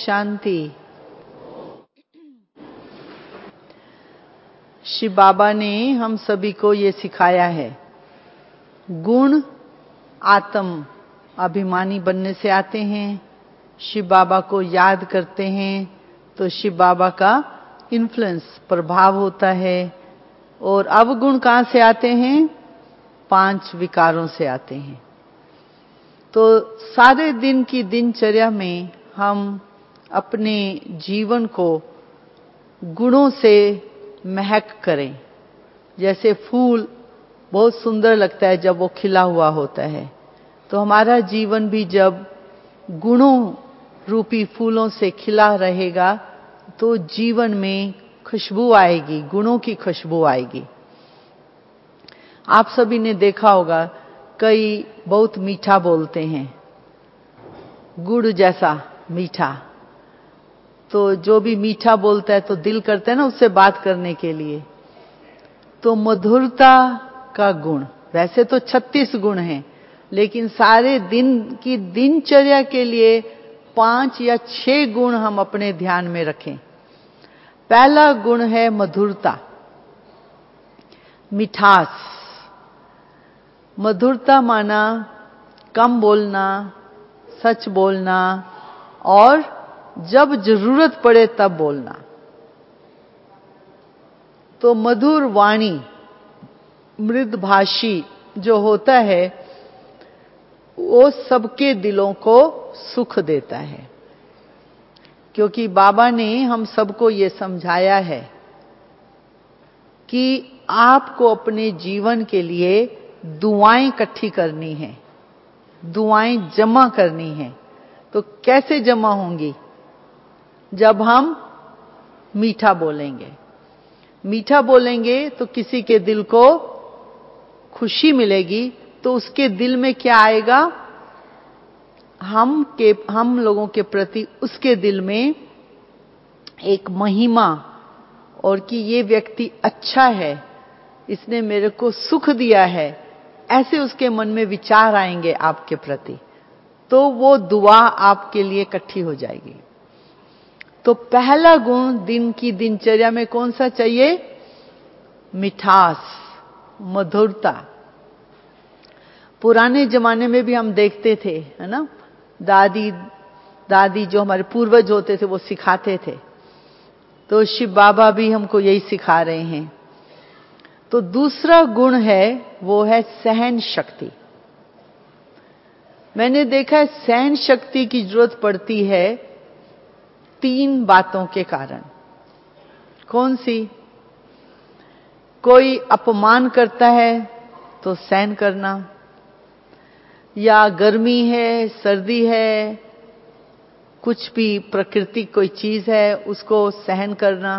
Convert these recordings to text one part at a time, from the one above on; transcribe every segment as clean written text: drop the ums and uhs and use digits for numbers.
शांति। शिव बाबा ने हम सभी को ये सिखाया है, गुण आत्म अभिमानी बनने से आते हैं। शिव बाबा को याद करते हैं तो शिव बाबा का इन्फ्लुएंस प्रभाव होता है। और अवगुण कहाँ से आते हैं? 5 विकारों से आते हैं। तो सारे दिन की दिनचर्या में हम अपने जीवन को गुणों से महक करें। जैसे फूल बहुत सुंदर लगता है जब वो खिला हुआ होता है, तो हमारा जीवन भी जब गुणों रूपी फूलों से खिला रहेगा तो जीवन में खुशबू आएगी, गुणों की खुशबू आएगी। आप सभी ने देखा होगा, कई बहुत मीठा बोलते हैं, गुड़ जैसा मीठा। तो जो भी मीठा बोलता है तो दिल करता है ना उससे बात करने के लिए। तो मधुरता का गुण, वैसे तो 36 गुण हैं, लेकिन सारे दिन की दिनचर्या के लिए 5 या 6 गुण हम अपने ध्यान में रखें। पहला गुण है मधुरता, मिठास। मधुरता माना कम बोलना, सच बोलना और जब जरूरत पड़े तब बोलना। तो मधुर वाणी, मृदभाषी जो होता है वो सबके दिलों को सुख देता है। क्योंकि बाबा ने हम सबको ये समझाया है कि आपको अपने जीवन के लिए दुआएं इकट्ठी करनी है, दुआएं जमा करनी है। तो कैसे जमा होंगी? जब हम मीठा बोलेंगे। मीठा बोलेंगे तो किसी के दिल को खुशी मिलेगी, तो उसके दिल में क्या आएगा? हम लोगों के प्रति उसके दिल में एक महिमा, और कि ये व्यक्ति अच्छा है, इसने मेरे को सुख दिया है, ऐसे उसके मन में विचार आएंगे आपके प्रति। तो वो दुआ आपके लिए इकट्ठी हो जाएगी। तो पहला गुण दिन की दिनचर्या में कौन सा चाहिए? मिठास, मधुरता। पुराने जमाने में भी हम देखते थे, है ना, दादी जो हमारे पूर्वज होते थे वो सिखाते थे। तो शिव बाबा भी हमको यही सिखा रहे हैं। तो दूसरा गुण है वो है सहन शक्ति। मैंने देखा है सहन शक्ति की जरूरत पड़ती है 3 बातों के कारण। कौन सी? कोई अपमान करता है तो सहन करना, या गर्मी है, सर्दी है, कुछ भी प्रकृति कोई चीज है उसको सहन करना।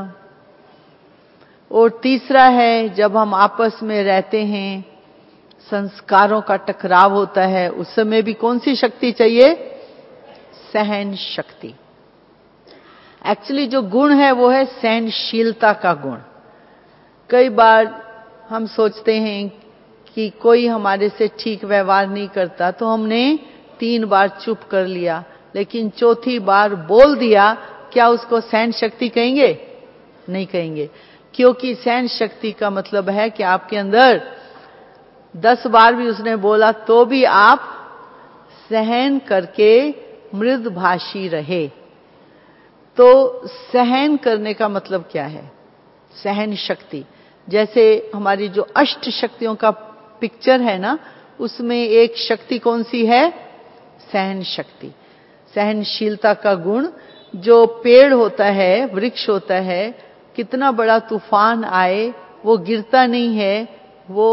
और तीसरा है जब हम आपस में रहते हैं, संस्कारों का टकराव होता है, उस समय भी कौन सी शक्ति चाहिए? सहन शक्ति। एक्चुअली जो गुण है वो है सहनशीलता का गुण। कई बार हम सोचते हैं कि कोई हमारे से ठीक व्यवहार नहीं करता तो हमने 3 बार चुप कर लिया, लेकिन चौथी बार बोल दिया, क्या उसको सहन शक्ति कहेंगे? नहीं कहेंगे। क्योंकि सहन शक्ति का मतलब है कि आपके अंदर 10 बार भी उसने बोला तो भी आप सहन करके मृदभाषी रहे। तो सहन करने का मतलब क्या है? सहन शक्ति। जैसे हमारी जो 8 शक्तियों का पिक्चर है ना, उसमें एक शक्ति कौन सी है? सहन शक्ति, सहनशीलता का गुण। जो पेड़ होता है, वृक्ष होता है, कितना बड़ा तूफान आए वो गिरता नहीं है, वो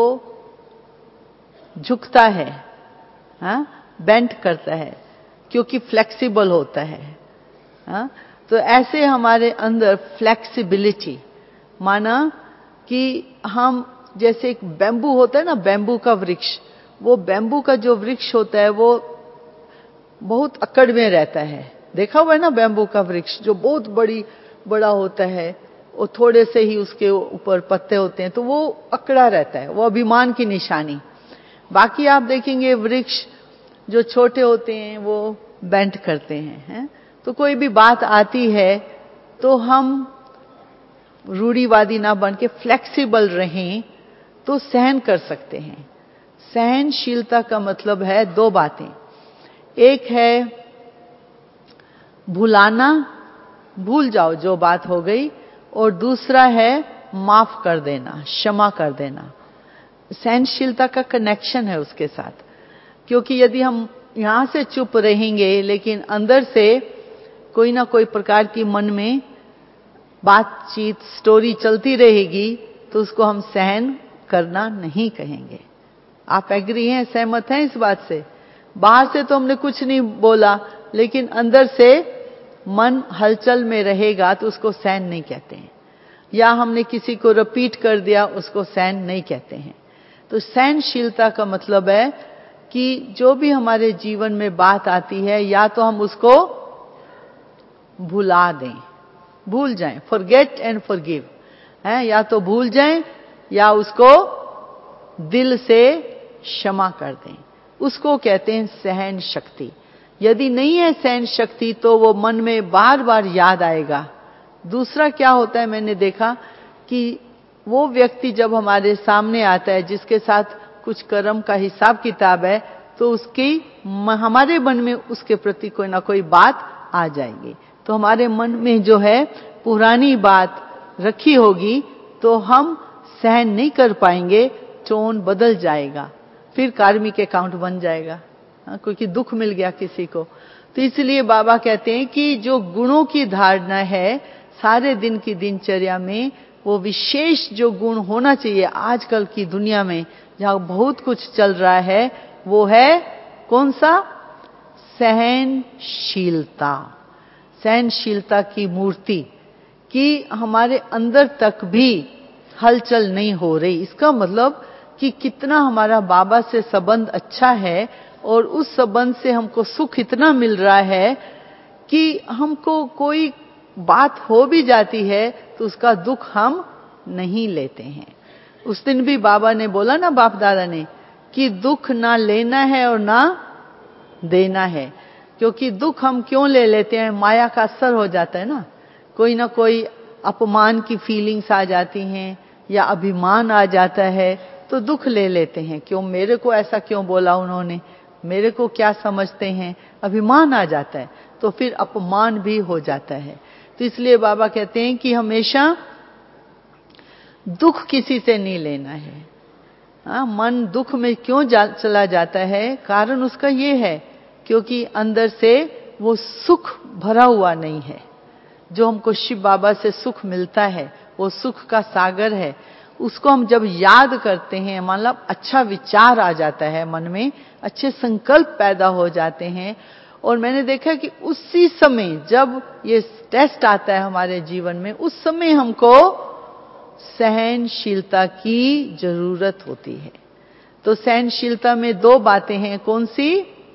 झुकता है, हाँ, बेंड करता है, क्योंकि फ्लेक्सिबल होता है, हाँ। तो ऐसे हमारे अंदर फ्लेक्सिबिलिटी, माना कि हम जैसे एक बैम्बू होता है ना, बैम्बू का वृक्ष, वो बैम्बू का जो वृक्ष होता है वो बहुत अकड़ में रहता है। देखा हुआ है ना बैम्बू का वृक्ष जो बहुत बड़ा होता है, वो थोड़े से ही उसके ऊपर पत्ते होते हैं तो वो अकड़ा रहता है, वो अभिमान की निशानी। बाकी आप देखेंगे वृक्ष जो छोटे होते हैं वो बेंड करते हैं, हैं? तो कोई भी बात आती है तो हम रूढ़िवादी ना बन के फ्लेक्सिबल रहें तो सहन कर सकते हैं। सहनशीलता का मतलब है दो बातें, एक है भुलाना, भूल जाओ जो बात हो गई, और दूसरा है माफ कर देना, क्षमा कर देना। सहनशीलता का कनेक्शन है उसके साथ, क्योंकि यदि हम यहां से चुप रहेंगे लेकिन अंदर से कोई ना कोई प्रकार की मन में बातचीत स्टोरी चलती रहेगी तो उसको हम सहन करना नहीं कहेंगे। आप एग्री हैं, सहमत हैं इस बात से? बाहर से तो हमने कुछ नहीं बोला लेकिन अंदर से मन हलचल में रहेगा तो उसको सहन नहीं कहते हैं। या हमने किसी को रिपीट कर दिया, उसको सहन नहीं कहते हैं। तो सहनशीलता का मतलब है कि जो भी हमारे जीवन में बात आती है या तो हम उसको भुला दें, भूल जाएं, फॉरगेट एंड फॉरगिव है, या तो भूल जाएं या उसको दिल से क्षमा कर दें, उसको कहते हैं सहन शक्ति। यदि नहीं है सहन शक्ति तो वो मन में बार बार याद आएगा। दूसरा क्या होता है, मैंने देखा कि वो व्यक्ति जब हमारे सामने आता है जिसके साथ कुछ कर्म का हिसाब किताब है तो उसकी हमारे मन में उसके प्रति कोई ना कोई बात आ जाएगी। तो हमारे मन में जो है पुरानी बात रखी होगी तो हम सहन नहीं कर पाएंगे, टोन बदल जाएगा, फिर कार्मिक अकाउंट बन जाएगा, क्योंकि दुख मिल गया किसी को। तो इसलिए बाबा कहते हैं कि जो गुणों की धारणा है सारे दिन की दिनचर्या में, वो विशेष जो गुण होना चाहिए आजकल की दुनिया में जहां बहुत कुछ चल रहा है, वो है कौन सा? सहनशीलता। सहनशीलता की मूर्ति कि हमारे अंदर तक भी हलचल नहीं हो रही। इसका मतलब कि कितना हमारा बाबा से संबंध अच्छा है और उस संबंध से हमको सुख इतना मिल रहा है कि हमको कोई बात हो भी जाती है तो उसका दुख हम नहीं लेते हैं। उस दिन भी बाबा ने बोला ना, बाप दादा ने, कि दुख ना लेना है और ना देना है। क्योंकि दुख हम क्यों ले लेते हैं? माया का असर हो जाता है ना कोई अपमान की फीलिंग्स आ जाती हैं या अभिमान आ जाता है तो दुख ले लेते हैं। क्यों मेरे को ऐसा क्यों बोला उन्होंने, मेरे को क्या समझते हैं, अभिमान आ जाता है तो फिर अपमान भी हो जाता है। तो इसलिए बाबा कहते हैं कि हमेशा दुख किसी से नहीं लेना है। मन दुख में क्यों चला जाता है? कारण उसका ये है क्योंकि अंदर से वो सुख भरा हुआ नहीं है। जो हमको शिव बाबा से सुख मिलता है वो सुख का सागर है। उसको हम जब याद करते हैं, मतलब अच्छा विचार आ जाता है मन में, अच्छे संकल्प पैदा हो जाते हैं। और मैंने देखा कि उसी समय जब ये टेस्ट आता है हमारे जीवन में, उस समय हमको सहनशीलता की जरूरत होती है। तो सहनशीलता में दो बातें हैं, कौन सी?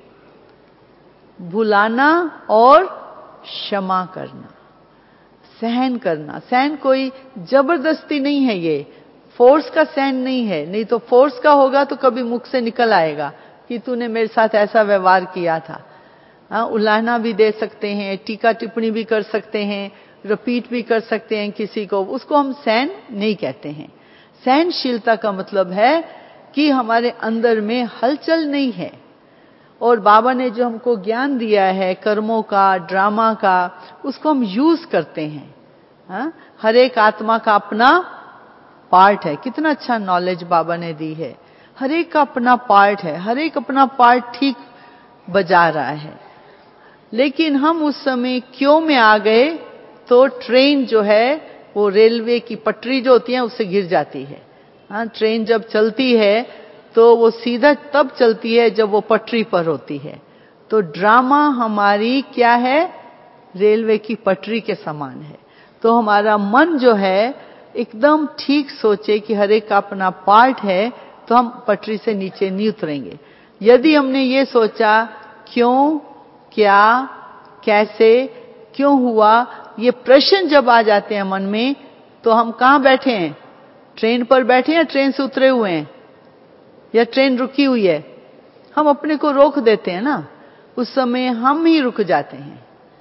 भुलाना और क्षमा करना, सहन करना। सहन कोई जबरदस्ती नहीं है, ये फोर्स का सहन नहीं है। नहीं तो फोर्स का होगा तो कभी मुख से निकल आएगा कि तूने मेरे साथ ऐसा व्यवहार किया था। उलाहना भी दे सकते हैं, टीका टिप्पणी भी कर सकते हैं, रिपीट भी कर सकते हैं किसी को, उसको हम सहन नहीं कहते हैं। सहनशीलता का मतलब है कि हमारे अंदर में हलचल नहीं है। और बाबा ने जो हमको ज्ञान दिया है कर्मों का, ड्रामा का, उसको हम यूज करते हैं। हर एक आत्मा का अपना पार्ट है। कितना अच्छा नॉलेज बाबा ने दी है। हर एक का अपना पार्ट है, हर एक अपना पार्ट ठीक बजा रहा है। लेकिन हम उस समय क्यों में आ गए तो ट्रेन जो है वो रेलवे की पटरी जो होती है उससे गिर जाती है। ट्रेन जब चलती है तो वो सीधा तब चलती है जब वो पटरी पर होती है। तो ड्रामा हमारी क्या है? रेलवे की पटरी के समान है। तो हमारा मन जो है एकदम ठीक सोचे कि हर एक का अपना पार्ट है तो हम पटरी से नीचे नहीं उतरेंगे। यदि हमने ये सोचा क्यों, क्या, कैसे, क्यों हुआ, ये प्रश्न जब आ जाते हैं मन में तो हम कहां बैठे हैं? ट्रेन पर बैठे हैं, ट्रेन से उतरे हुए हैं, या ट्रेन रुकी हुई है? हम अपने को रोक देते हैं ना, उस समय हम ही रुक जाते हैं।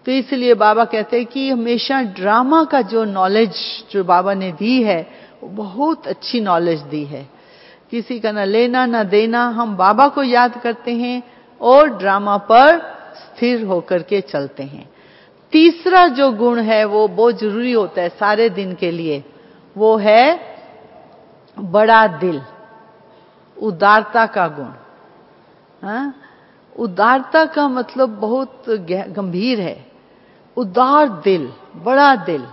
तो इसलिए बाबा कहते हैं कि हमेशा ड्रामा का जो नॉलेज जो बाबा ने दी है वो बहुत अच्छी नॉलेज दी है। किसी का ना लेना ना देना, हम बाबा को याद करते हैं और ड्रामा पर स्थिर होकर के चलते हैं। तीसरा जो गुण है वो बहुत जरूरी होता है सारे दिन के लिए, वो है बड़ा दिल, उदारता का गुण। हाँ? उदारता का मतलब बहुत गंभीर है। उदार दिल, बड़ा दिल।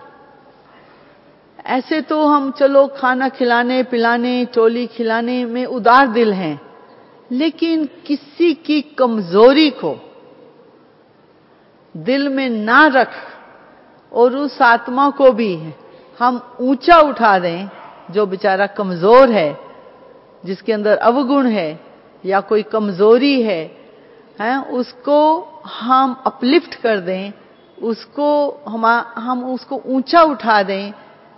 ऐसे तो हम चलो खाना खिलाने पिलाने टोली खिलाने में उदार दिल हैं, लेकिन किसी की कमजोरी को दिल में ना रख और उस आत्मा को भी हम ऊंचा उठा दें, जो बेचारा कमजोर है, जिसके अंदर अवगुण है या कोई कमजोरी है, उसको हम अपलिफ्ट कर दें, उसको हम उसको ऊंचा उठा दें,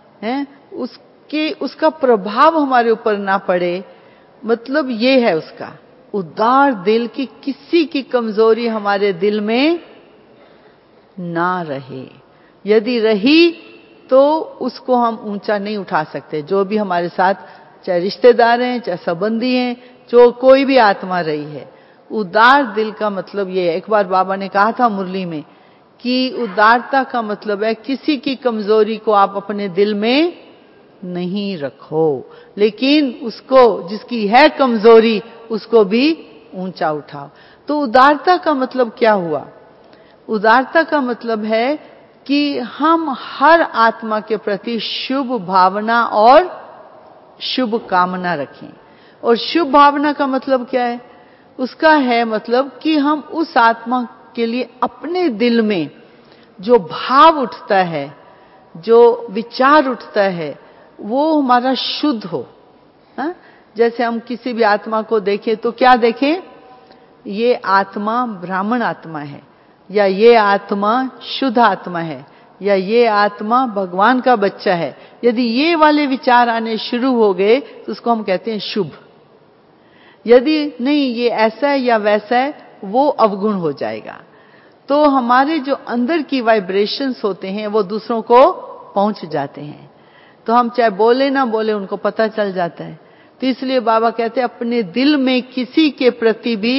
उसका प्रभाव हमारे ऊपर ना पड़े। मतलब ये है उसका उदार दिल की किसी की कमजोरी हमारे दिल में ना रहे। यदि रही तो उसको हम ऊंचा नहीं उठा सकते। जो भी हमारे साथ, चाहे रिश्तेदार हैं चाहे संबंधी हैं, जो कोई भी आत्मा रही है, उदार दिल का मतलब ये है। एक बार बाबा ने कहा था मुरली में कि उदारता का मतलब है किसी की कमजोरी को आप अपने दिल में नहीं रखो, लेकिन उसको जिसकी है कमजोरी उसको भी ऊंचा उठाओ। तो उदारता का मतलब क्या हुआ? उदारता का मतलब है कि हम हर आत्मा के प्रति शुभ भावना और शुभ कामना रखें। और शुभ भावना का मतलब क्या है? उसका है मतलब कि हम उस आत्मा के लिए अपने दिल में जो भाव उठता है, जो विचार उठता है, वो हमारा शुद्ध हो। हा? जैसे हम किसी भी आत्मा को देखें तो क्या देखें? ये आत्मा ब्राह्मण आत्मा है, या ये आत्मा शुद्ध आत्मा है, या ये आत्मा भगवान का बच्चा है। यदि ये वाले विचार आने शुरू हो गए तो उसको हम कहते हैं शुभ। यदि नहीं ये ऐसा है या वैसा है, वो अवगुण हो जाएगा। तो हमारे जो अंदर की वाइब्रेशंस होते हैं वो दूसरों को पहुंच जाते हैं, तो हम चाहे बोले ना बोले उनको पता चल जाता है। तो इसलिए बाबा कहते हैं अपने दिल में किसी के प्रति भी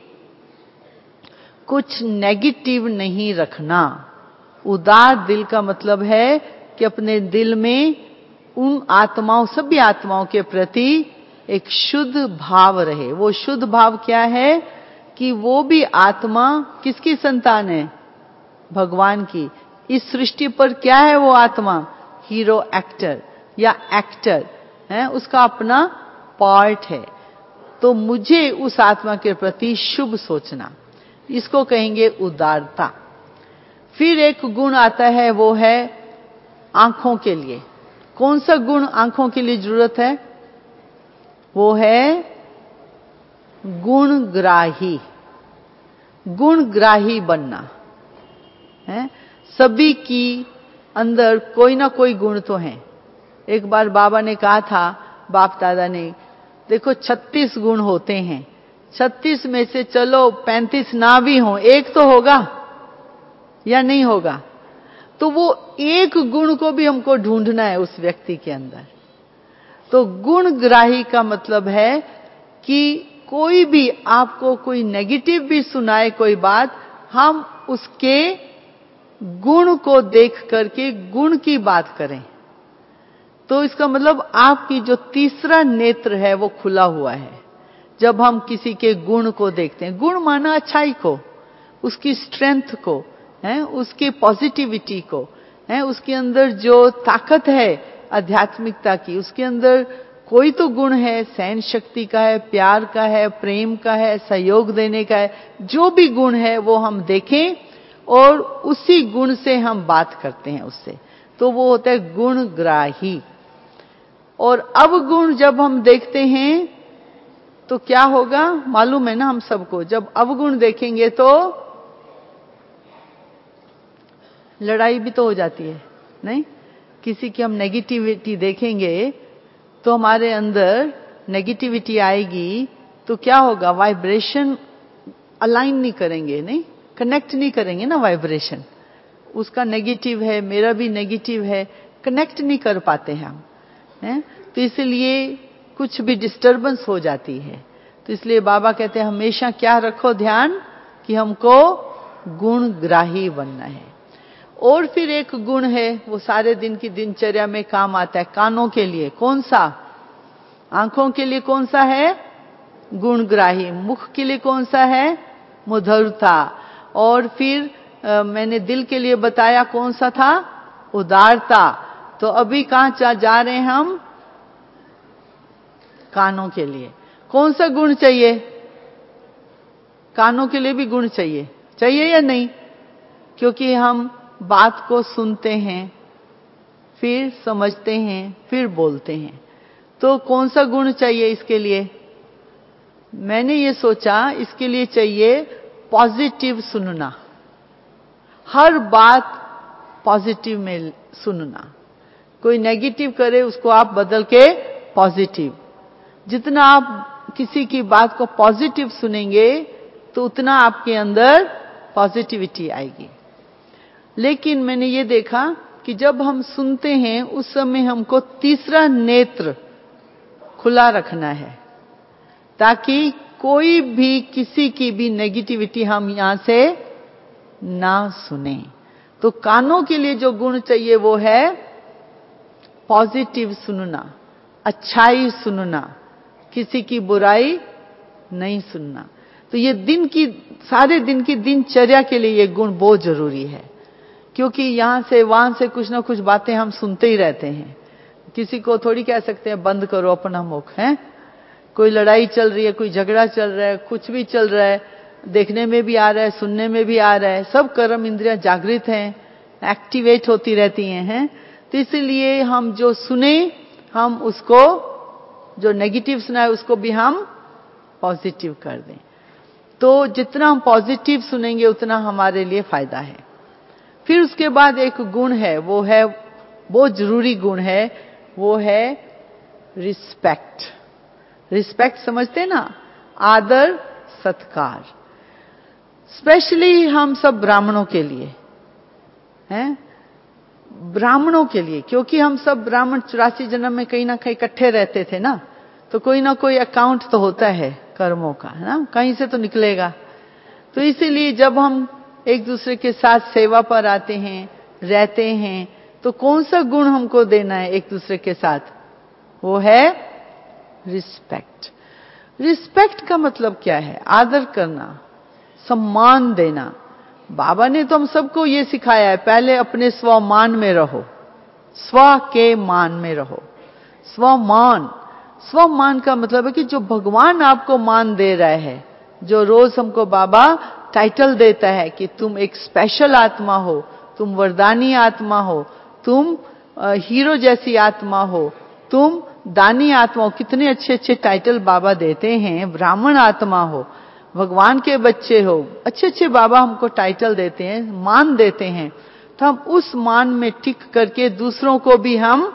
कुछ नेगेटिव नहीं रखना। उदार दिल का मतलब है कि अपने दिल में उन आत्माओं, सभी आत्माओं के प्रति एक शुद्ध भाव रहे। वो शुद्ध भाव क्या है कि वो भी आत्मा किसकी संतान है? भगवान की। इस सृष्टि पर क्या है वो आत्मा? हीरो एक्टर या एक्टर है, उसका अपना पार्ट है। तो मुझे उस आत्मा के प्रति शुभ सोचना, इसको कहेंगे उदारता। फिर एक गुण आता है, वो है आंखों के लिए। कौन सा गुण आंखों के लिए जरूरत है? वो है गुणग्राही। गुणग्राही बनना है। सभी की अंदर कोई ना कोई गुण तो है। एक बार बाबा ने कहा था, बाप दादा ने, देखो 36 गुण होते हैं, 36 में से चलो 35 ना भी हो, एक तो होगा या नहीं होगा। तो वो एक गुण को भी हमको ढूंढना है उस व्यक्ति के अंदर। तो गुणग्राही का मतलब है कि कोई भी आपको कोई नेगेटिव भी सुनाए कोई बात, हम उसके गुण को देख करके गुण की बात करें। तो इसका मतलब आपकी जो तीसरा नेत्र है वो खुला हुआ है। जब हम किसी के गुण को देखते हैं, गुण माना अच्छाई को, उसकी स्ट्रेंथ को, है उसकी पॉजिटिविटी को, है उसके अंदर जो ताकत है आध्यात्मिकता की, उसके अंदर कोई तो गुण है, सहन शक्ति का है, प्यार का है, प्रेम का है, सहयोग देने का है। जो भी गुण है वो हम देखें और उसी गुण से हम बात करते हैं उससे, तो वो होता है गुणग्राही। और अवगुण जब हम देखते हैं तो क्या होगा मालूम है ना हम सबको? जब अवगुण देखेंगे तो लड़ाई भी तो हो जाती है, नहीं? किसी की हम नेगेटिविटी देखेंगे तो हमारे अंदर नेगेटिविटी आएगी, तो क्या होगा? वाइब्रेशन अलाइन नहीं करेंगे, नहीं कनेक्ट नहीं करेंगे ना वाइब्रेशन। उसका नेगेटिव है, मेरा भी नेगेटिव है, कनेक्ट नहीं कर पाते हम, हैं? तो इसलिए कुछ भी डिस्टरबेंस हो जाती है। तो इसलिए बाबा कहते हैं हमेशा क्या रखो ध्यान कि हमको गुणग्राही बनना है। और फिर एक गुण है, वो सारे दिन की दिनचर्या में काम आता है। कानों के लिए कौन सा? आंखों के लिए कौन सा है? गुणग्राही। मुख के लिए कौन सा है? मधुरता। और फिर मैंने दिल के लिए बताया कौन सा था? उदारता। तो अभी कहां जा रहे हैं हम? कानों के लिए कौन सा गुण चाहिए? कानों के लिए भी गुण चाहिए, चाहिए या नहीं? क्योंकि हम बात को सुनते हैं, फिर समझते हैं, फिर बोलते हैं। तो कौन सा गुण चाहिए इसके लिए? मैंने ये सोचा इसके लिए चाहिए पॉजिटिव सुनना। हर बात पॉजिटिव में सुनना। कोई नेगेटिव करे उसको आप बदल के पॉजिटिव। जितना आप किसी की बात को पॉजिटिव सुनेंगे तो उतना आपके अंदर पॉजिटिविटी आएगी। लेकिन मैंने ये देखा कि जब हम सुनते हैं उस समय हमको तीसरा नेत्र खुला रखना है, ताकि कोई भी किसी की भी नेगेटिविटी हम यहां से ना सुने। तो कानों के लिए जो गुण चाहिए वो है पॉजिटिव सुनना, अच्छाई सुनना, किसी की बुराई नहीं सुनना। तो ये सारे दिन की दिनचर्या के लिए ये गुण बहुत जरूरी है। क्योंकि यहां से वहां से कुछ ना कुछ बातें हम सुनते ही रहते हैं। किसी को थोड़ी कह सकते हैं बंद करो अपना मुख, है? कोई लड़ाई चल रही है, कोई झगड़ा चल रहा है, कुछ भी चल रहा है, देखने में भी आ रहा है, सुनने में भी आ रहा है, सब कर्म इंद्रियां जागृत हैं, एक्टिवेट होती रहती हैं। तो इसलिए हम जो सुने, हम उसको जो नेगेटिव सुना है उसको भी हम पॉजिटिव कर दें। तो जितना हम पॉजिटिव सुनेंगे उतना हमारे लिए फायदा है। फिर उसके बाद एक गुण है, वो है बहुत जरूरी गुण है, वो है रिस्पेक्ट। रिस्पेक्ट समझते ना? आदर सत्कार। स्पेशली हम सब ब्राह्मणों के लिए हैं, ब्राह्मणों के लिए, क्योंकि हम सब ब्राह्मण 84 जन्म में कहीं ना कहीं इकट्ठे रहते थे ना, तो कोई ना कोई अकाउंट तो होता है कर्मों का, है ना? कहीं से तो निकलेगा। तो इसीलिए जब हम एक दूसरे के साथ सेवा पर आते हैं, रहते हैं, तो कौन सा गुण हमको देना है एक दूसरे के साथ? वो है रिस्पेक्ट। रिस्पेक्ट का मतलब क्या है? आदर करना, सम्मान देना। बाबा ने तो हम सबको ये सिखाया है, पहले अपने स्वमान में रहो, स्व के मान में रहो। स्वमान, स्वमान का मतलब है कि जो भगवान आपको मान दे रहा है, जो रोज हमको बाबा टाइटल देता है कि तुम एक स्पेशल आत्मा हो, तुम वरदानी आत्मा हो, तुम हीरो जैसी आत्मा हो, तुम दानी आत्मा हो। कितने अच्छे अच्छे टाइटल बाबा देते हैं। ब्राह्मण आत्मा हो, भगवान के बच्चे हो, अच्छे अच्छे बाबा हमको टाइटल देते हैं, मान देते हैं। तो हम उस मान में टिक करके दूसरों को भी हम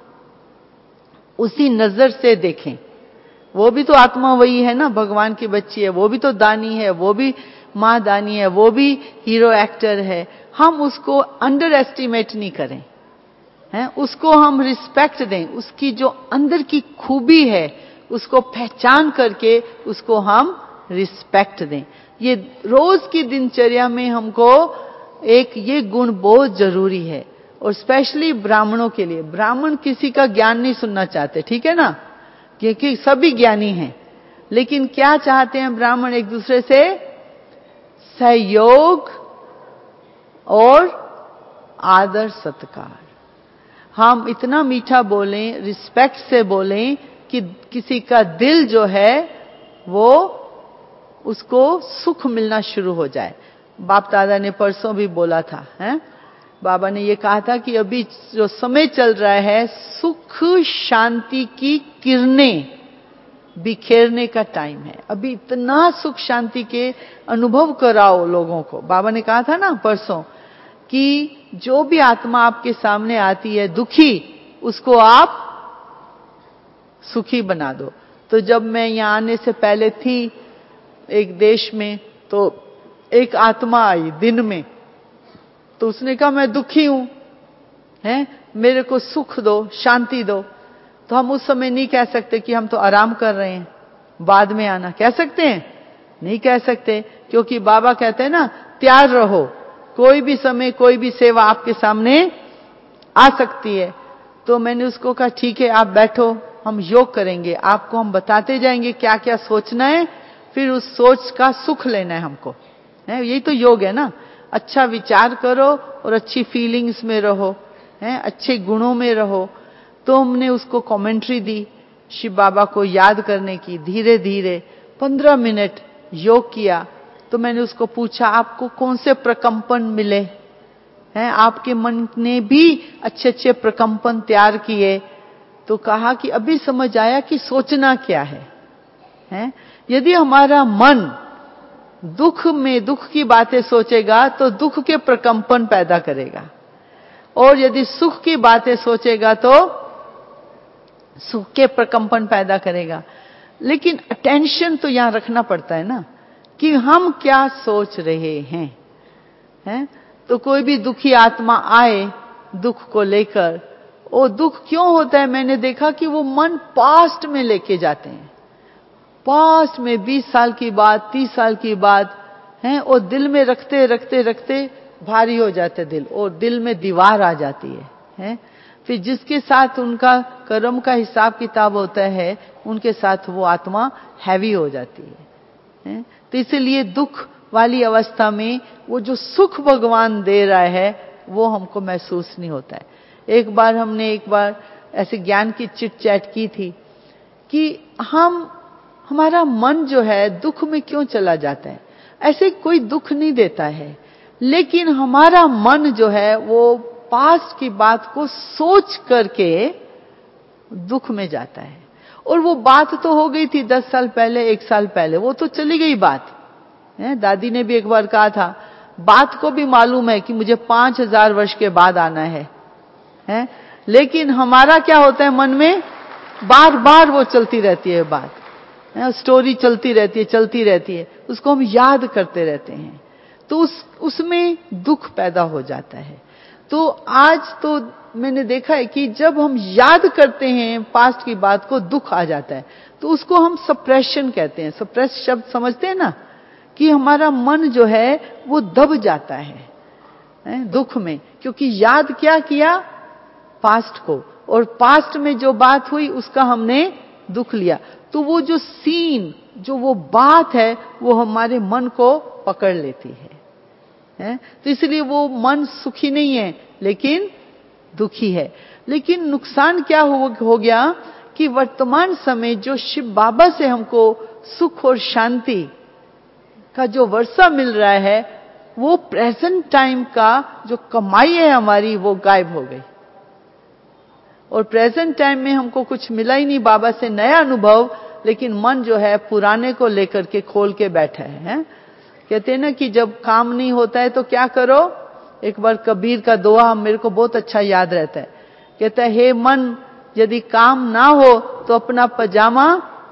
उसी नजर से देखें। वो भी तो आत्मा वही है ना, भगवान की बच्ची है, वो भी तो दानी है, वो भी माँ दानी है, वो भी हीरो एक्टर है। हम उसको अंडर एस्टिमेट नहीं करें, हैं? उसको हम रिस्पेक्ट दें, उसकी जो अंदर की खूबी है उसको पहचान करके उसको हम रिस्पेक्ट दें। ये रोज की दिनचर्या में हमको एक ये गुण बहुत जरूरी है। और स्पेशली ब्राह्मणों के लिए। ब्राह्मण किसी का ज्ञान नहीं सुनना चाहते, ठीक है ना? क्योंकि सभी ज्ञानी हैं, लेकिन क्या चाहते हैं ब्राह्मण? एक दूसरे से सहयोग और आदर सत्कार। हम इतना मीठा बोलें, रिस्पेक्ट से बोलें कि किसी का दिल जो है वो उसको सुख मिलना शुरू हो जाए। बाप दादा ने परसों भी बोला था, हैं? बाबा ने ये कहा था कि अभी जो समय चल रहा है, सुख शांति की किरणें बिखेरने का टाइम है। अभी इतना सुख शांति के अनुभव कराओ लोगों को। बाबा ने कहा था ना परसों कि जो भी आत्मा आपके सामने आती है दुखी, उसको आप सुखी बना दो। तो जब मैं यहां आने से पहले थी एक देश में, तो एक आत्मा आई दिन में, तो उसने कहा मैं दुखी हूं, हैं, मेरे को सुख दो, शांति दो। तो हम उस समय नहीं कह सकते कि हम तो आराम कर रहे हैं, बाद में आना। कह सकते हैं? नहीं कह सकते, क्योंकि बाबा कहते हैं ना, तैयार रहो, कोई भी समय कोई भी सेवा आपके सामने आ सकती है। तो मैंने उसको कहा ठीक है, आप बैठो, हम योग करेंगे, आपको हम बताते जाएंगे क्या क्या सोचना है, फिर उस सोच का सुख लेना है हमको। यही तो योग है ना, अच्छा विचार करो और अच्छी फीलिंग्स में रहो, अच्छे गुणों में रहो। तो हमने उसको कमेंट्री दी शिव बाबा को याद करने की। धीरे धीरे 15 मिनट योग किया। तो मैंने उसको पूछा आपको कौन से प्रकंपन मिले हैं, आपके मन ने भी अच्छे अच्छे प्रकंपन तैयार किए? तो कहा कि अभी समझ आया कि सोचना क्या है? यदि हमारा मन दुख में दुख की बातें सोचेगा तो दुख के प्रकंपन पैदा करेगा, और यदि सुख की बातें सोचेगा तो सुख के प्रकंपन पैदा करेगा। लेकिन अटेंशन तो यहां रखना पड़ता है ना, कि हम क्या सोच रहे हैं? तो कोई भी दुखी आत्मा आए दुख को लेकर, वो दुख क्यों होता है? मैंने देखा कि वो मन पास्ट में लेके जाते हैं, पास्ट में 20 साल की बात, 30 साल की बात है, और दिल में रखते रखते रखते भारी हो जाते दिल, और दिल में दीवार आ जाती है? फिर जिसके साथ उनका कर्म का हिसाब किताब होता है, उनके साथ वो आत्मा हैवी हो जाती है? तो इसलिए दुख वाली अवस्था में वो जो सुख भगवान दे रहा है वो हमको महसूस नहीं होता है। एक बार ऐसे ज्ञान की चिट चैट की थी कि हमारा मन जो है दुख में क्यों चला जाता है। ऐसे कोई दुख नहीं देता है, लेकिन हमारा मन जो है वो पास्ट की बात को सोच करके दुख में जाता है। और वो बात तो हो गई थी 10 साल पहले, 1 साल पहले, वो तो चली गई बात है। दादी ने भी एक बार कहा था, बात को भी मालूम है कि मुझे 5000 वर्ष के बाद आना है? लेकिन हमारा क्या होता है मन में, बार बार वो चलती रहती है बात, स्टोरी चलती रहती है, उसको हम याद करते रहते हैं, तो उसमें दुख पैदा हो जाता है। तो आज तो मैंने देखा है कि जब हम याद करते हैं पास्ट की बात को, दुख आ जाता है, तो उसको हम सप्रेशन कहते हैं। सप्रेस शब्द समझते हैं ना, कि हमारा मन जो है वो दब जाता है दुख में, क्योंकि याद क्या किया, पास्ट को, और पास्ट में जो बात हुई उसका हमने दुख लिया। तो वो जो सीन, जो वो बात है, वो हमारे मन को पकड़ लेती है? तो इसलिए वो मन सुखी नहीं है लेकिन दुखी है। लेकिन नुकसान क्या हो गया कि वर्तमान समय जो शिव बाबा से हमको सुख और शांति का जो वर्षा मिल रहा है, वो प्रेजेंट टाइम का जो कमाई है हमारी, वो गायब हो गई। और प्रेजेंट टाइम में हमको कुछ मिला ही नहीं बाबा से नया अनुभव, लेकिन मन जो है पुराने को लेकर के खोल के बैठा है? कहते हैं ना कि जब काम नहीं होता है तो क्या करो। एक बार कबीर का दोहा मेरे को बहुत अच्छा याद रहता है। कहता है, हे मन, यदि काम ना हो तो अपना पजामा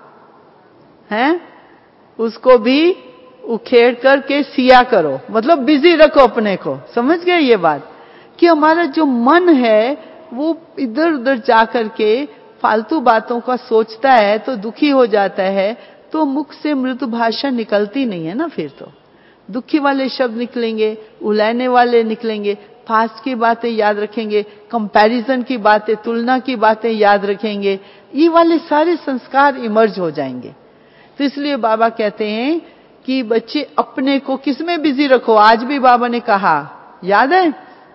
उसको भी उखेड़ करके सिया करो, मतलब बिजी रखो अपने को। समझ गए ये बात, कि हमारा जो मन है वो इधर उधर जाकर के फालतू बातों का सोचता है तो दुखी हो जाता है, तो मुख से मृदु भाषा निकलती नहीं है ना। फिर तो दुखी वाले शब्द निकलेंगे, उलाने वाले निकलेंगे, पास्ट की बातें याद रखेंगे, कंपैरिजन की बातें, तुलना की बातें याद रखेंगे, ये वाले सारे संस्कार इमर्ज हो जाएंगे। तो इसलिए बाबा कहते हैं कि बच्चे अपने को किसमें बिजी रखो। आज भी बाबा ने कहा, याद है,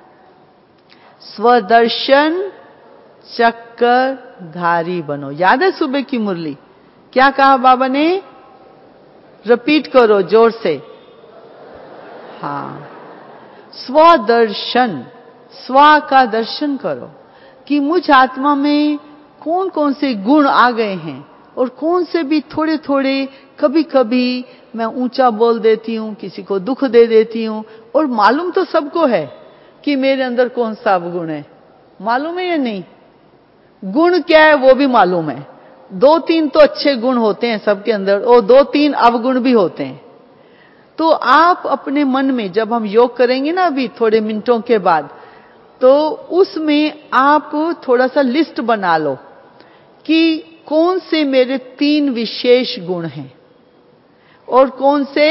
स्वदर्शन चक्रधारी बनो। याद है सुबह की मुरली, क्या कहा बाबा ने? रिपीट करो जोर से। हाँ, स्वदर्शन, स्व का दर्शन करो कि मुझ आत्मा में कौन कौन से गुण आ गए हैं, और कौन से भी थोड़े थोड़े कभी कभी मैं ऊंचा बोल देती हूं, किसी को दुख दे देती हूं। और मालूम तो सबको है कि मेरे अंदर कौन सा अवगुण है, मालूम है या नहीं? गुण क्या है वो भी मालूम है। 2-3 तो अच्छे गुण होते हैं सबके अंदर, और 2-3 अवगुण भी होते हैं। तो आप अपने मन में, जब हम योग करेंगे ना अभी थोड़े मिनटों के बाद, तो उसमें आप थोड़ा सा लिस्ट बना लो कि कौन से मेरे 3 विशेष गुण हैं और कौन से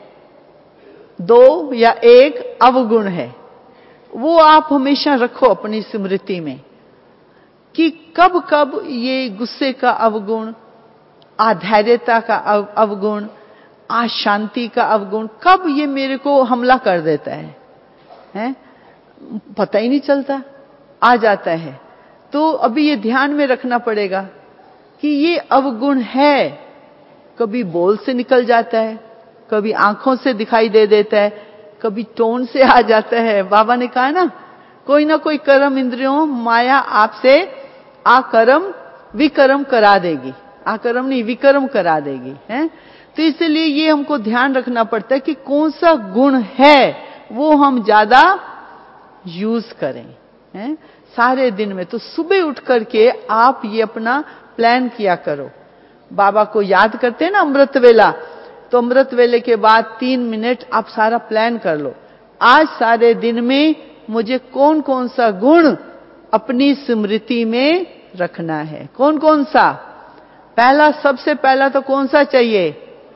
2 या 1 अवगुण है। वो आप हमेशा रखो अपनी स्मृति में कि कब कब ये गुस्से का अवगुण, आधैर्यता का अवगुण, अशांति का अवगुण, कब ये मेरे को हमला कर देता है? पता ही नहीं चलता, आ जाता है। तो अभी ये ध्यान में रखना पड़ेगा कि ये अवगुण है। कभी बोल से निकल जाता है, कभी आंखों से दिखाई दे देता है, कभी टोन से आ जाता है। बाबा ने कहा ना कोई कर्म इंद्रियों माया आपसे आकर्म विकर्म करा देगी, आकर्म नहीं विकर्म करा देगी, है? तो इसलिए ये हमको ध्यान रखना पड़ता है कि कौन सा गुण है वो हम ज्यादा यूज करें, हैं? सारे दिन में। तो सुबह उठ करके आप ये अपना प्लान किया करो। बाबा को याद करते हैं ना अमृत वेला, तो अमृत वेले के बाद 3 मिनट आप सारा प्लान कर लो। आज सारे दिन में मुझे कौन कौन सा गुण अपनी स्मृति में रखना है, कौन कौन सा? पहला, सबसे पहला तो कौन सा चाहिए?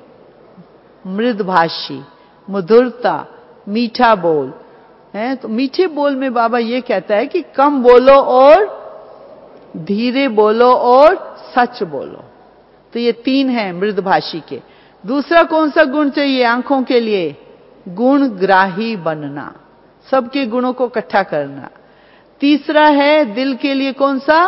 मृदभाषी, मधुरता, मीठा बोल, है? तो मीठे बोल में बाबा ये कहता है कि कम बोलो और धीरे बोलो और सच बोलो। तो ये 3 हैं मृदभाषी के। दूसरा कौन सा गुण चाहिए आंखों के लिए? गुणग्राही बनना, सबके गुणों को इकट्ठा करना। तीसरा है दिल के लिए कौन सा?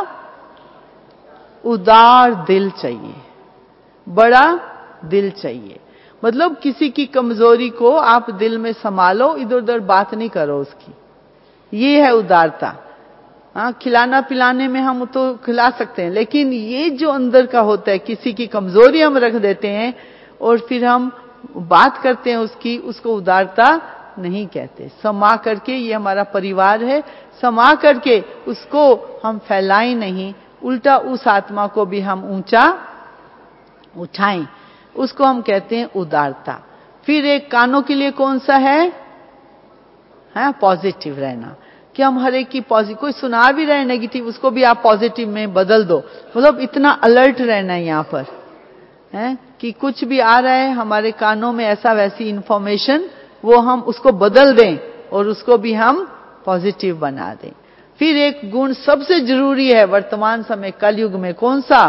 उदार दिल चाहिए, बड़ा दिल चाहिए। मतलब किसी की कमजोरी को आप दिल में संभालो, इधर उधर बात नहीं करो उसकी। ये है उदारता। हाँ, खिलाना पिलाने में हम तो खिला सकते हैं, लेकिन ये जो अंदर का होता है, किसी की कमजोरी हम रख देते हैं और फिर हम बात करते हैं उसकी, उसको उदारता नहीं कहते। समा करके, ये हमारा परिवार है, समा करके उसको हम फैलाएं नहीं, उल्टा उस आत्मा को भी हम ऊंचा उठाएं, उसको हम कहते हैं उदारता। फिर एक कानों के लिए कौन सा है? पॉजिटिव रहना, कि हम हर एक की पॉजिटिव, कोई सुना भी रहे नेगेटिव, उसको भी आप पॉजिटिव में बदल दो। मतलब इतना अलर्ट रहना है यहाँ पर, है कि कुछ भी आ रहा है हमारे कानों में ऐसा वैसी इंफॉर्मेशन, वो हम उसको बदल दें और उसको भी हम पॉजिटिव बना दें। फिर एक गुण सबसे जरूरी है वर्तमान समय कलयुग में, कौन सा?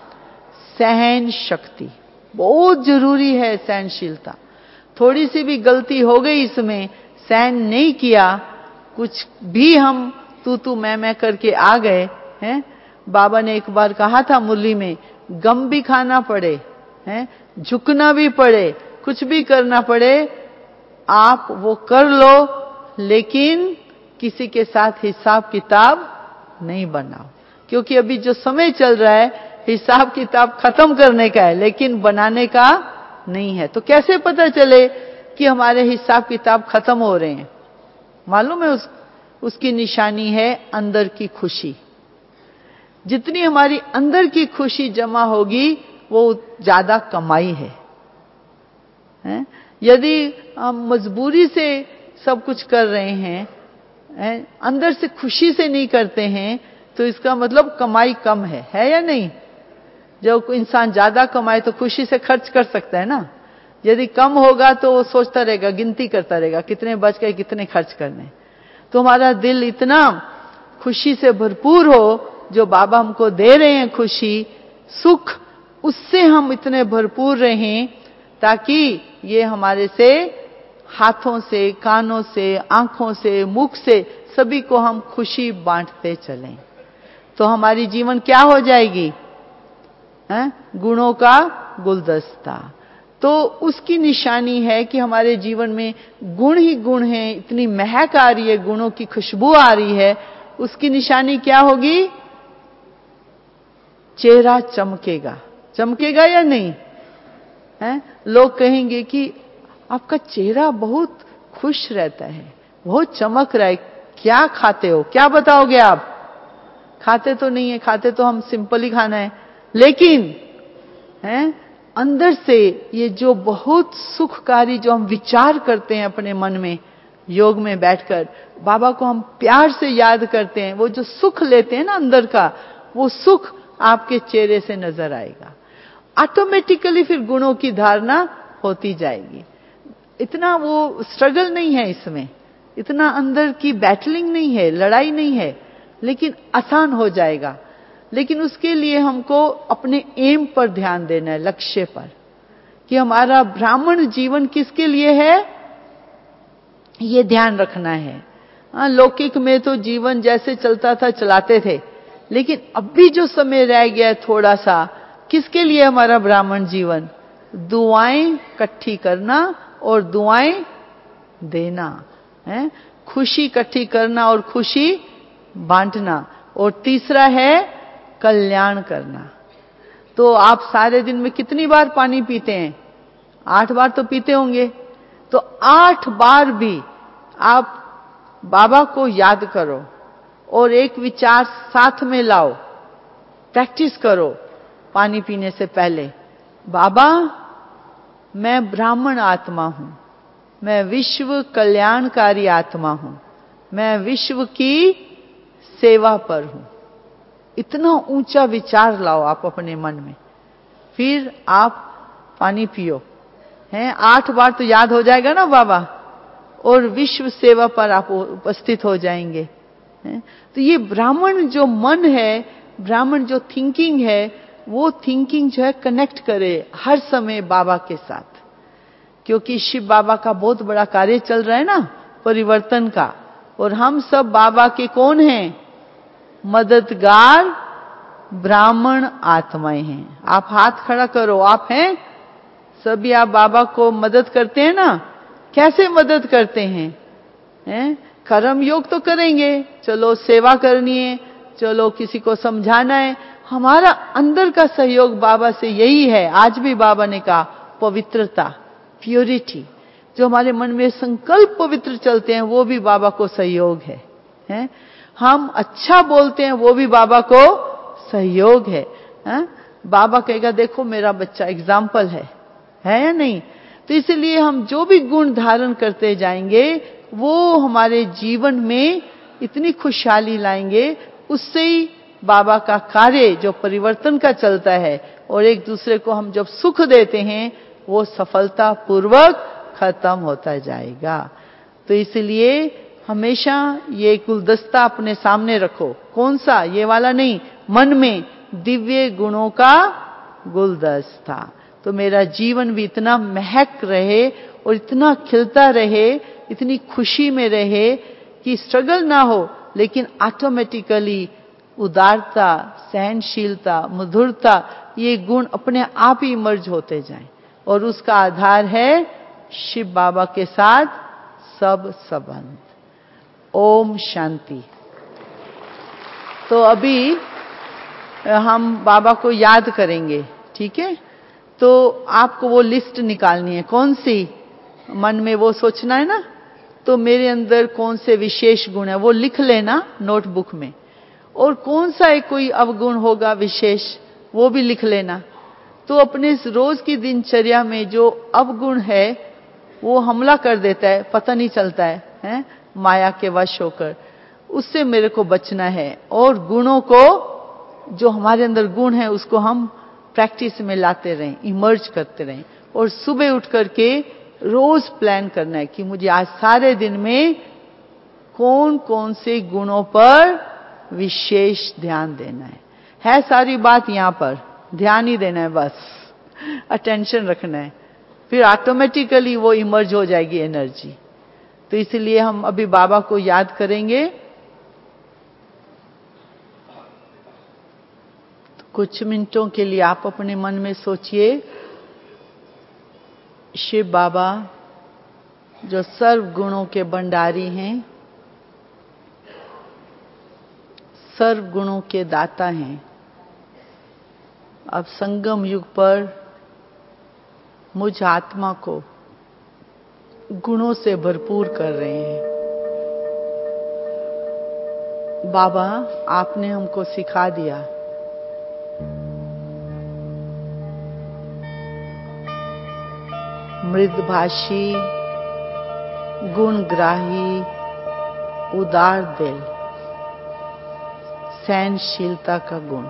सहन शक्ति। बहुत जरूरी है सहनशीलता। थोड़ी सी भी गलती हो गई इसमें, सहन नहीं किया, कुछ भी हम तू मैं करके आ गए हैं। बाबा ने एक बार कहा था मुरली में, गम भी खाना पड़े, हैं, झुकना भी पड़े, कुछ भी करना पड़े, आप वो कर लो, लेकिन किसी के साथ हिसाब किताब नहीं बनाओ। क्योंकि अभी जो समय चल रहा है हिसाब किताब खत्म करने का है, लेकिन बनाने का नहीं है। तो कैसे पता चले कि हमारे हिसाब किताब खत्म हो रहे हैं? मालूम है उसकी निशानी है अंदर की खुशी। जितनी हमारी अंदर की खुशी जमा होगी वो ज्यादा कमाई है? यदि हम मजबूरी से सब कुछ कर रहे हैं, अंदर से खुशी से नहीं करते हैं, तो इसका मतलब कमाई कम है या नहीं? जब इंसान ज्यादा कमाए तो खुशी से खर्च कर सकता है ना। यदि कम होगा तो वो सोचता रहेगा, गिनती करता रहेगा कितने बच गए, कितने खर्च करने। तो हमारा दिल इतना खुशी से भरपूर हो, जो बाबा हमको दे रहे हैं खुशी सुख, उससे हम इतने भरपूर रहें ताकि ये हमारे से हाथों से, कानों से, आंखों से, मुख से सभी को हम खुशी बांटते चलें। तो हमारी जीवन क्या हो जाएगी? गुणों का गुलदस्ता। तो उसकी निशानी है कि हमारे जीवन में गुण ही गुण हैं, इतनी महक आ रही है, गुणों की खुशबू आ रही है। उसकी निशानी क्या होगी? चेहरा चमकेगा। चमकेगा या नहीं? लोग कहेंगे कि आपका चेहरा बहुत खुश रहता है, बहुत चमक रहा है, क्या खाते हो? क्या बताओगे आप? खाते तो नहीं है, खाते तो हम सिंपल ही खाना है, लेकिन अंदर से ये जो बहुत सुखकारी जो हम विचार करते हैं अपने मन में योग में बैठकर, बाबा को हम प्यार से याद करते हैं, वो जो सुख लेते हैं ना अंदर का, वो सुख आपके चेहरे से नजर आएगा। ऑटोमेटिकली फिर गुणों की धारणा होती जाएगी। इतना वो स्ट्रगल नहीं है इसमें, इतना अंदर की बैटलिंग नहीं है, लड़ाई नहीं है, लेकिन आसान हो जाएगा। लेकिन उसके लिए हमको अपने एम पर ध्यान देना है, लक्ष्य पर, कि हमारा ब्राह्मण जीवन किसके लिए है, ये ध्यान रखना है। लौकिक में तो जीवन जैसे चलता था चलाते थे, लेकिन अब भी जो समय रह गया है थोड़ा सा, किसके लिए हमारा ब्राह्मण जीवन? दुआएं इकट्ठी करना और दुआएं देना है, खुशी इकट्ठी करना और खुशी बांटना, और तीसरा है कल्याण करना। तो आप सारे दिन में कितनी बार पानी पीते हैं? 8 बार तो पीते होंगे। तो 8 बार भी आप बाबा को याद करो और एक विचार साथ में लाओ, प्रैक्टिस करो पानी पीने से पहले। बाबा, मैं ब्राह्मण आत्मा हूं, मैं विश्व कल्याणकारी आत्मा हूं, मैं विश्व की सेवा पर हूं। इतना ऊंचा विचार लाओ आप अपने मन में, फिर आप पानी पियो। हैं 8 बार तो याद हो जाएगा ना बाबा, और विश्व सेवा पर आप उपस्थित हो जाएंगे। तो ये ब्राह्मण जो मन है, ब्राह्मण जो थिंकिंग है, वो थिंकिंग जो है कनेक्ट करे हर समय बाबा के साथ, क्योंकि शिव बाबा का बहुत बड़ा कार्य चल रहा है ना परिवर्तन का, और हम सब बाबा के कौन हैं? मददगार ब्राह्मण आत्माएं हैं। आप हाथ खड़ा करो, आप हैं सभी, आप बाबा को मदद करते हैं ना? कैसे मदद करते हैं? कर्म योग तो करेंगे, चलो सेवा करनी है, चलो किसी को समझाना है, हमारा अंदर का सहयोग बाबा से यही है। आज भी बाबा ने कहा पवित्रता, प्योरिटी, जो हमारे मन में संकल्प पवित्र चलते हैं वो भी बाबा को सहयोग है? हम अच्छा बोलते हैं वो भी बाबा को सहयोग है। बाबा कहेगा देखो मेरा बच्चा एग्जाम्पल है या नहीं? तो इसलिए हम जो भी गुण धारण करते जाएंगे वो हमारे जीवन में इतनी खुशहाली लाएंगे, उससे ही बाबा का कार्य जो परिवर्तन का चलता है, और एक दूसरे को हम जब सुख देते हैं वो सफलता पूर्वक खत्म होता जाएगा। तो इसलिए हमेशा ये गुलदस्ता अपने सामने रखो। कौन सा? ये वाला नहीं, मन में दिव्य गुणों का गुलदस्ता। तो मेरा जीवन भी इतना महक रहे और इतना खिलता रहे, इतनी खुशी में रहे कि स्ट्रगल ना हो, लेकिन ऑटोमेटिकली उदारता, सहनशीलता, मधुरता, ये गुण अपने आप ही इमर्ज होते जाएं। और उसका आधार है शिव बाबा के साथ सब संबंध। ओम शांति। तो अभी हम बाबा को याद करेंगे, ठीक है? तो आपको वो लिस्ट निकालनी है, कौन सी मन में वो सोचना है ना, तो मेरे अंदर कौन से विशेष गुण है वो लिख लेना नोटबुक में, और कौन सा एक कोई अवगुण होगा विशेष वो भी लिख लेना। तो अपने रोज की दिनचर्या में जो अवगुण है वो हमला कर देता है, पता नहीं चलता है? माया के वश होकर, उससे मेरे को बचना है। और गुणों को, जो हमारे अंदर गुण है उसको हम प्रैक्टिस में लाते रहें, इमर्ज करते रहें, और सुबह उठ करके रोज प्लान करना है कि मुझे आज सारे दिन में कौन कौन से गुणों पर विशेष ध्यान देना है सारी बात यहां पर ध्यान ही देना है, बस अटेंशन रखना है, फिर ऑटोमेटिकली वो इमर्ज हो जाएगी एनर्जी। तो इसलिए हम अभी बाबा को याद करेंगे। तो कुछ मिनटों के लिए आप अपने मन में सोचिए, शिव बाबा जो सर्व गुणों के भंडारी हैं, सर्व गुणों के दाता हैं, अब संगम युग पर मुझ आत्मा को गुणों से भरपूर कर रहे हैं। बाबा आपने हमको सिखा दिया मृदभाषी, गुणग्राही, उदार दिल, सहनशीलता का गुण।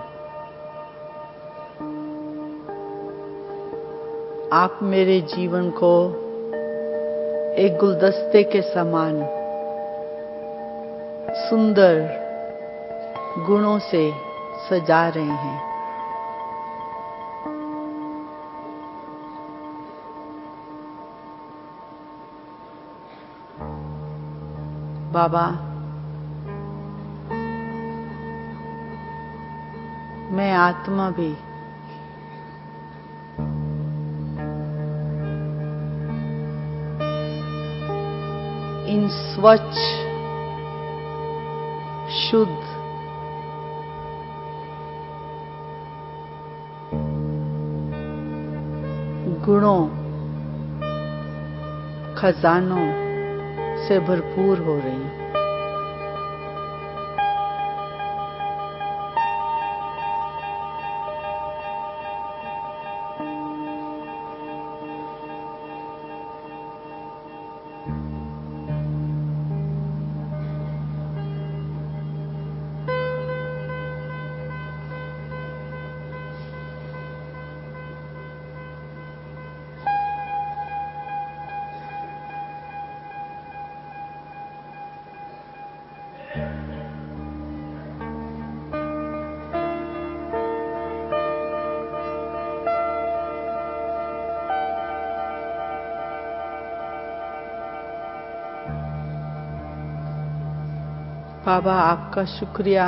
आप मेरे जीवन को एक गुलदस्ते के समान सुंदर गुणों से सजा रहे हैं। बाबा, मैं आत्मा भी इन स्वच्छ, शुद्ध, गुणों, खजानों से भरपूर हो रही हूं। बाबा, आपका शुक्रिया,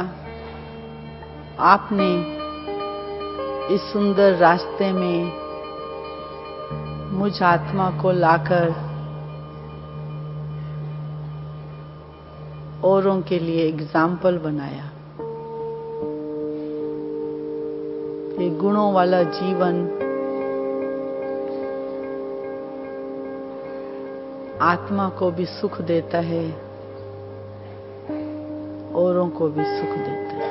आपने इस सुंदर रास्ते में मुझ आत्मा को लाकर औरों के लिए एग्जाम्पल बनाया। ये गुणों वाला जीवन आत्मा को भी सुख देता है, औरों को भी सुख देता है।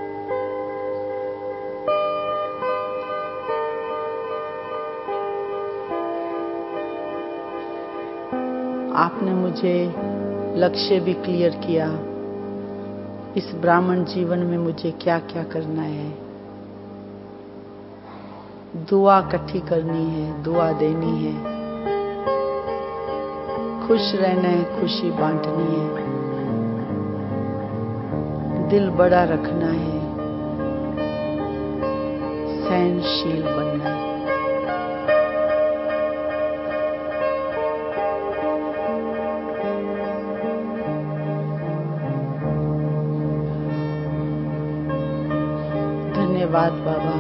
आपने मुझे लक्ष्य भी क्लियर किया, इस ब्राह्मण जीवन में मुझे क्या क्या करना है। दुआ इकट्ठी करनी है, दुआ देनी है, खुश रहना है, खुशी बांटनी है, दिल बड़ा रखना है, सहनशील बनना है। धन्यवाद बाबा।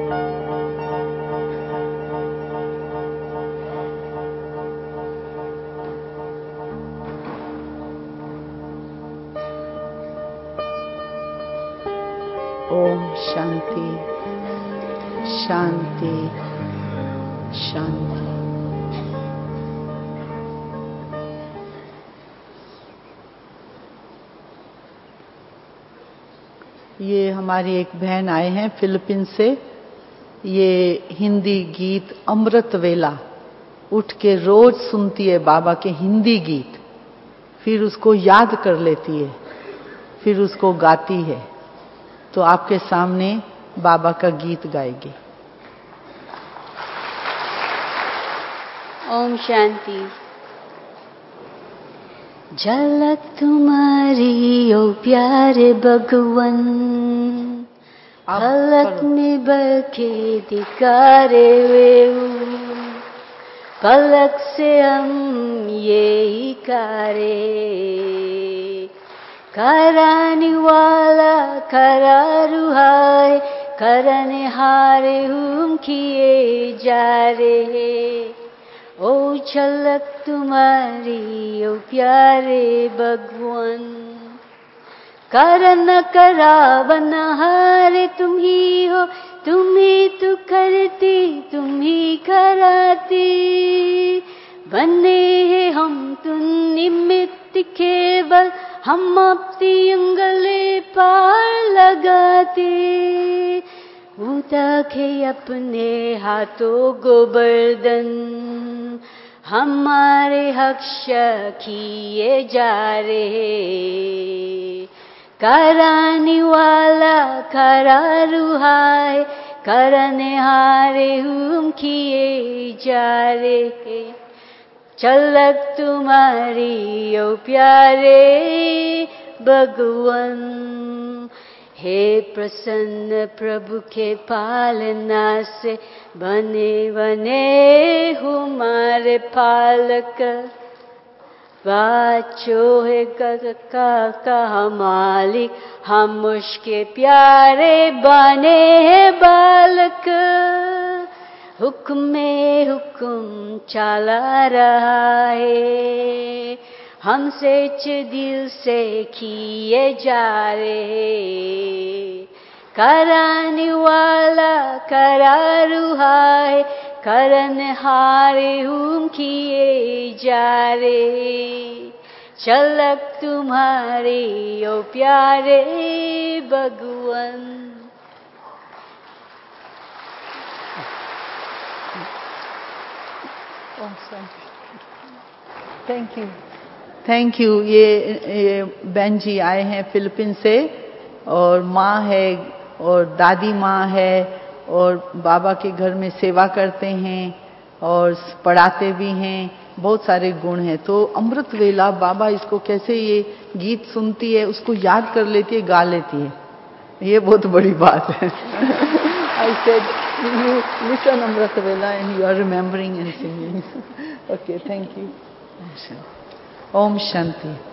ओम शांति शांति शांति। ये हमारी एक बहन आए हैं फिलीपींस से। ये हिंदी गीत अमृत वेला उठ के रोज सुनती है, बाबा के हिंदी गीत, फिर उसको याद कर लेती है, फिर उसको गाती है। तो आपके सामने बाबा का गीत गाएगी। ओम शांति। झलक तुम्हारी ओ प्यारे भगवन, पलक में बरके दिखारे हुए, पलक से हम ये कारे, कराने वाला करा रुहाए, करने हारे हम किए जा रहे। ओ झलक तुम्हारी ओ प्यारे भगवान, करन करावन हारे तुम ही हो, तुम्ही तो करती तुम ही कराती, बने हैं हम तुम निमित्त केवल, हम अपनी उंगली पार लगाते, उठा के अपने हाथों गोवर्धन, हमारे हक्ष किए जा रहे, कराने वाला करा रुहाए, करने हारे हम किए जा रहे। झलक तुम्हारी ओ प्यारे भगवन, हे प्रसन्न प्रभु के पालना से बने बने हमारे पालक। वाचो है का मालिक, हम उसके प्यारे बने हैं बालक। हुक्म में हुक्म चला रहा है, हमसे दिल से किए जा रहे। कराने वाला करा रुहाए, करने हारे हम किए जा रहे। झलक तुम्हारी ओ प्यारे भगवन। Thank you, thank you. ये बहन जी आए हैं फिलीपींस से, और माँ है और दादी माँ है, और बाबा के घर में सेवा करते हैं और पढ़ाते भी हैं, बहुत सारे गुण हैं। तो अमृत वेला बाबा इसको कैसे, ये गीत सुनती है उसको याद कर लेती है, गा लेती है, ये बहुत बड़ी बात है। I said, you listen Amrita Vela and you are remembering and singing. Okay, thank you. Om Shanti.